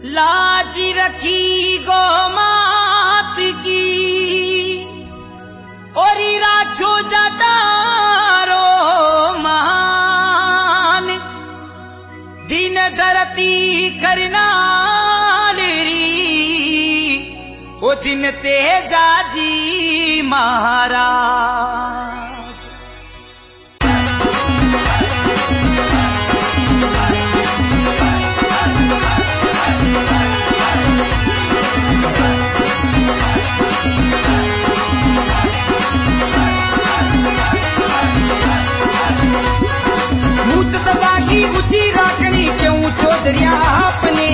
लाज रखी गो मात की और राखो जतारो महान दिन धरती करना ओ दिन तेजा जी महाराज। सदागी ऊंची राखनी क्यों चौधरिया आपने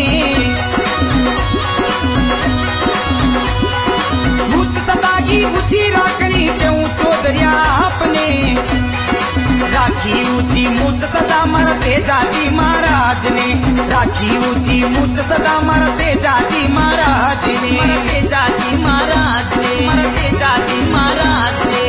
सदागी ऊंची राखनी क्यों चौधरिया आपने राखी ऊंची मूत सदा मरते जाती महाराज ने राखी ऊंची मूत सदा मरते जाती महाराज ने मरते जाती महाराज ने मरते जाती महाराज ने।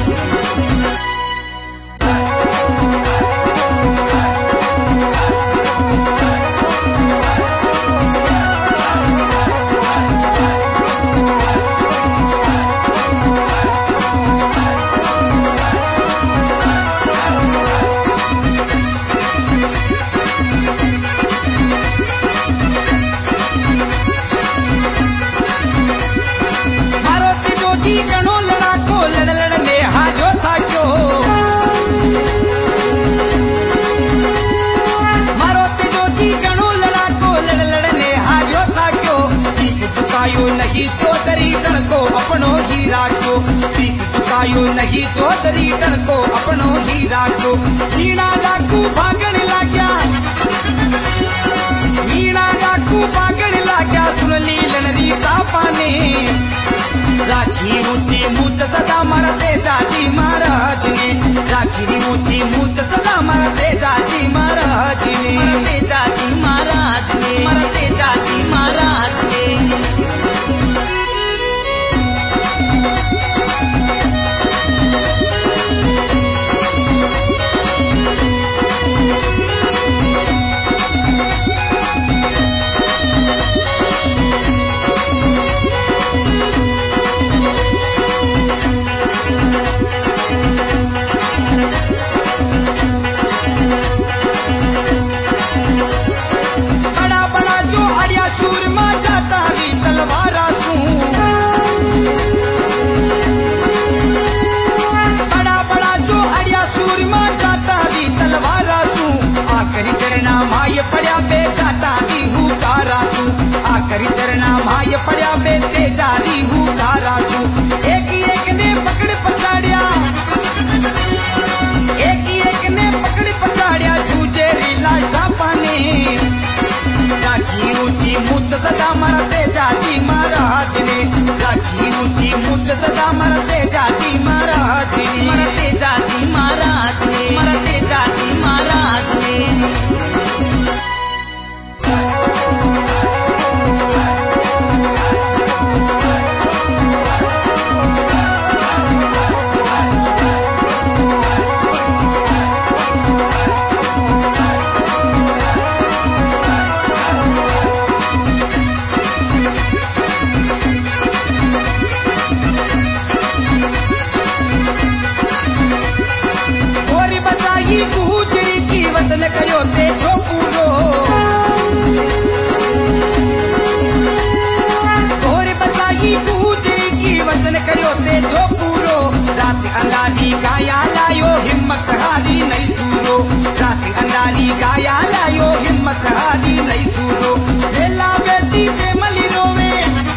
नहीं चौधरी टन को अपनो ही राखो सीख चुकायो नहीं चौधरी टन को अपनो ही राखो। हीणा डाकू भागण लाग्या हीणा डाकू भागण लाग्या सुन ली लनरी तापा ने राखी ऊंची मूत सदा मरते जाती महाराज ने राखी ऊंची मूत सदा मरते जाती महाराज ने मरते जाती महाराज ने मरते जाती महाराज ने। आखरी चरणा माय पड़ा बेचाता दी हूँ कारा तू आखरी चरणा माय पड़ा बेते जारी हूँ कारा तू। एक ने पकड़ पछाड़िया एक ने पकड़ पछाड़िया जूझे रीला छापा ने राखी ऊंची मूत सदा मरते जाती महाराज ने राखी ऊंची मूत सदा मरते जाती महाराज ने मरते जाती महाराज ने मरते जाती महाराज ने। वतन कयो ते जो पूरो तोरे बचाई पूजरी की वतन कयो ते जो पूरो रात अंगारी गाया लायो हिम्मत हारी नहीं सूरो रात अंगारी गाया लायो हिम्मत हारी नहीं सूरो। वेला बेटी पे मली रोवे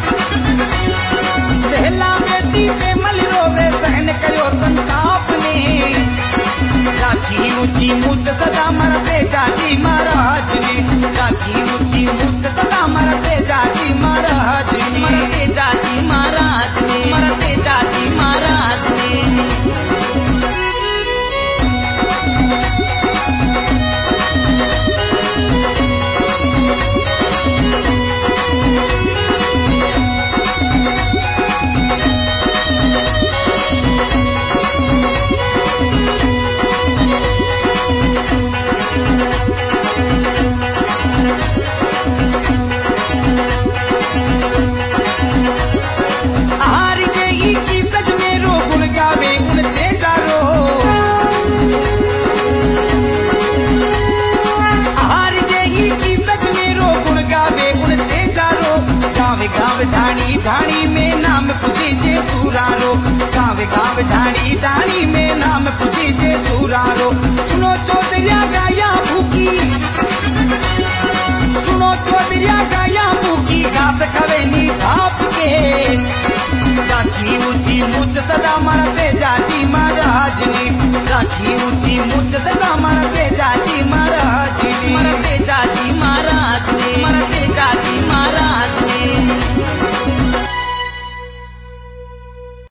वेला बेटी पे मली रोवे सहन कयो संताप ने राखी ऊंची मूत सदा मरते जाती महाराज ने राखी ऊंची मूत सदा मरते जाती महाराज ने मरते जाती महाराज ने मरते जाती महाराज ने। ढाणी में नाम कुदीजे सुरारो, गाँव गाँव ढाणी ढाणी में नाम कुदीजे सुरारो। सुनो चौधरिया गाया भूकी, सुनो चौधरिया गाया भूकी, गात खवेनी भाप के। राखी ऊंची मुझ सदा मरते जाती महाराज ने, राखी ऊंची मुझ सदा मरते जाती महाराज ने।